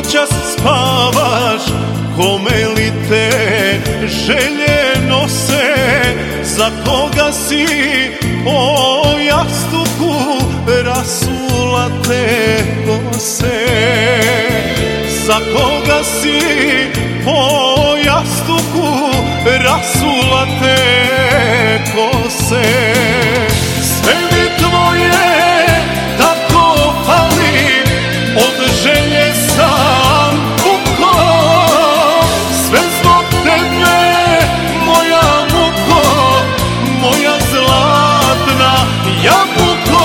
noćas spavaš, kome li te želje nose, za koga si po jastuku rasulate kose, za koga si po jastuku rasulate kose. Sve mi tvoje tako fali, od želje sam puko, sve zbog tebe moja muko, moja zlatna jabuko.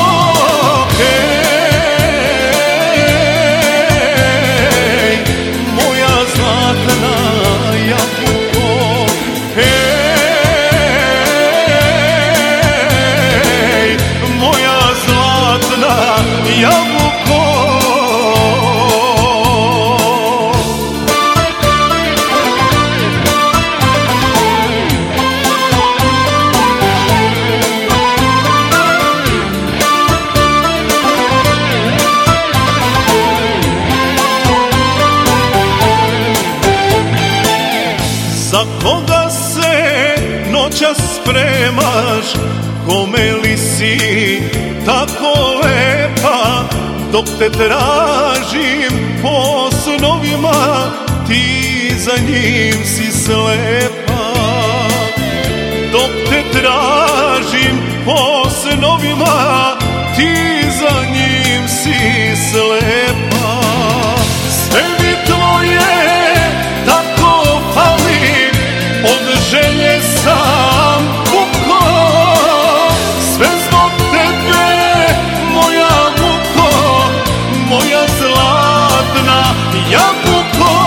Hej, moja zlatna jabuko, hej, moja zlatna jabuko. Za koga se noćas spremaš, kome li si tako lepa, dok te tražim po snovima, ti za njim si slepa. Dok te tražim po snovima, ti za njim si slepa. Sve mi tvoje tako fali, od želje sam puko, sve zbog tebe moja muko, moja zlatna jabuko.